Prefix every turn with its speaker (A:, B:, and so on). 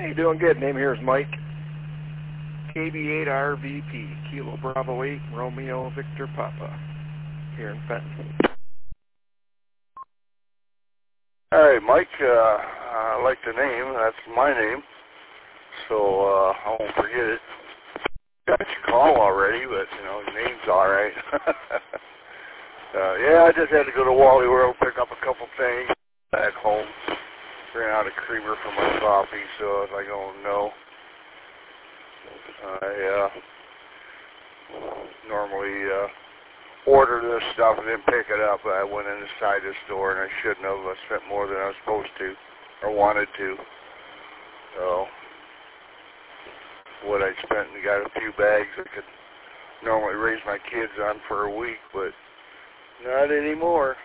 A: Hey, doing good. Name here is Mike. KB8RVP, Kilo Bravo 8, Romeo Victor Papa, here in Fenton.
B: Hey, Mike, I like the name. That's my name, so I won't forget it. Got your call already, but, you know, your name's all right. Yeah, I just had to go to Wally World, pick up a couple things back home. Ran out of creamer for my coffee, so I was like, oh, no. I normally order this stuff and then pick it up. I went inside the store, and I shouldn't have. I spent more than I was supposed to or wanted to. So what I spent and got a few bags I could normally raise my kids on for a week, but not anymore.